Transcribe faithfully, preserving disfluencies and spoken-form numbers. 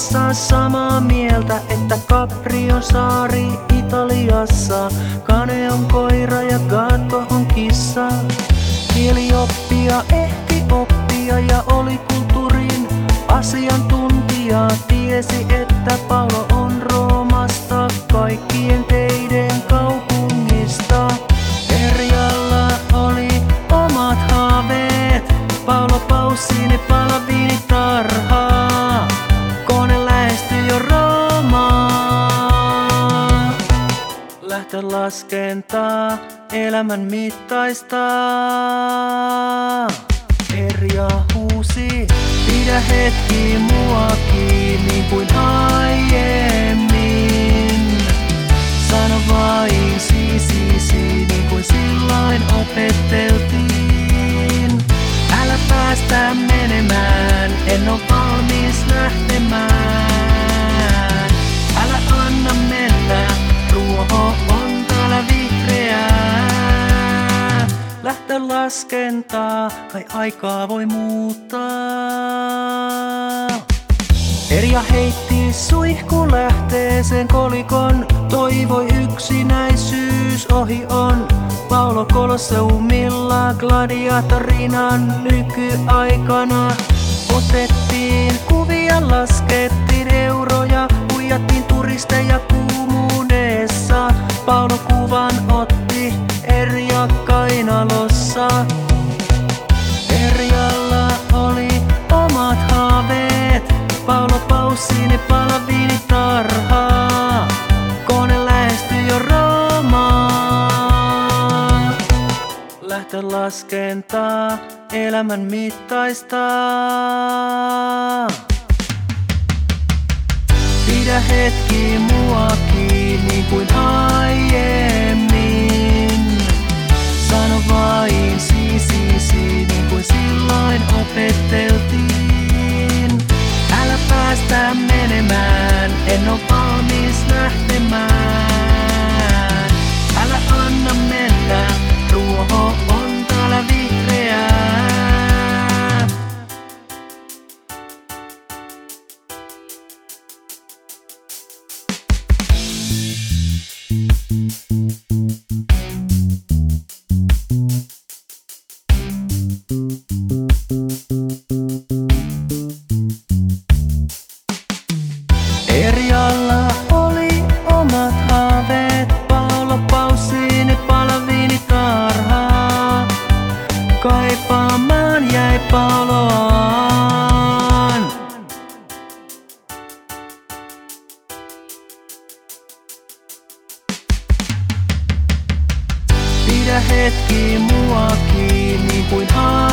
kanssa samaa mieltä, että Capri on saari Italiassa. Kane on koira ja Gatto on kissa. Kielioppia ehti oppia ja oli kulttuurin asiantuntija. Tiesi, että Paolo on Roomasta, kaikkien teiden kaupungista. Erjalla oli omat haaveet, Paolo Pausini palaviinitarhaa. Kone lähestyi jo Roomaa. Lähtölaskentaa, elämän mittaista. Erja huusi, pidä hetki muakin niin kuin aiemmin. Sano vain si si si niin kuin silloin opetteltiin. Älä päästä menemään, en oo valmis lähtemään. Älä anna mennä, ruoho on täällä vihreää. Lähtölaskentaa, kai aikaa voi muuttaa. Erja heitti suihku lähteeseen kolikon, toivoi yksinäisyys ohi on. Paolo Kolosseumilla gladiatorinan nykyaikana. Otettiin kuvia, laskettiin euroja, huijattiin turisteja kuumuudessa. Paolo kuvan otti Erja kainalossa. Erjalla oli omat haaveet, Paolo Pausini palaviinitarhaa. Kone lähestyi jo Roomaa. Lähtölaskentaa, elämän mittaista. Pidä hetki muakin niin kuin aiemmin. Sano vain si si si niin kuin silloin opetteltiin. Älä päästä menemään, en oo valmis lähtemään. Älä anna mennä, ruoho on täällä vihreää. Erjalla oli omat haaveet, Paolo Pausini palaviinitarhaa. Kaipaamaan jäi Paoloaan. Pidä hetki muakin niin kuin